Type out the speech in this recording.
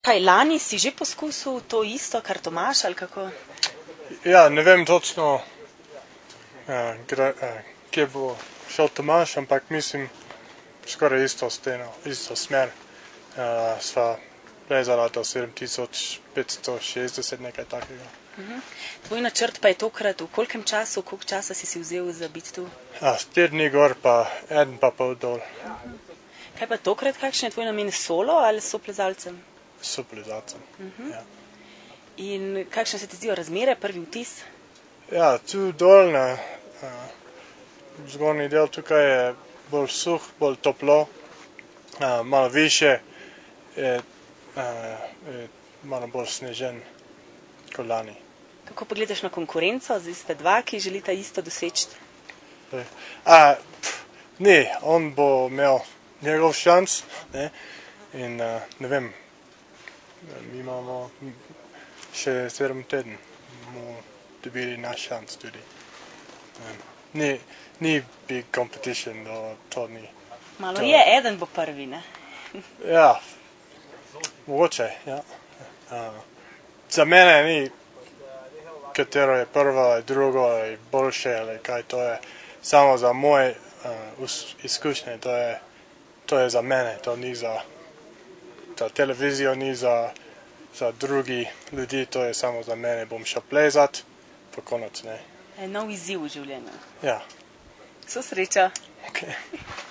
Kaj, lani si že poskusil to isto, kar Tomaž, ali kako? Ja, ne vem točno, kje bo šel Tomaž, ampak mislim, skoraj isto steno, isto smer. Sva plezala do 7560, nekaj takega. Tvoj načrt pa je tokrat v kolkem času, koliko časa si vzel za biti tu? 4 dni gor pa 1,5 dol. Kaj pa tokrat, kakšen je tvoj namen, solo ali s soplezalcem? S soplezalcem, ja. In kakšne se ti zdijo razmere, prvi vtis? Ja, tu dol na zgornji del tukaj je bolj suh, bolj toplo, malo više je malo bolj snežen kot lani. Kako pa gledaš na konkurenco? Zdaj ste dva, ki želita isto doseči. Ne, on bo imel njegov šans, ne, in ne vem, mi imamo še 7 teden, bomo dobili naš šans tudi. Ni big competition, to ni. Malo je, eden bo prvi, ne? Ja, mogoče, ja. Za mene ni, katero je prvo ali drugo ali boljše ali kaj, to je samo za moje izkušnje, to je za mene, to ni za televizijo, ni za drugi ljudi, to je samo za mene, bom šel plezat, pa konec, ne. Nov izziv v življenju. Ja. Vso srečo. Okay.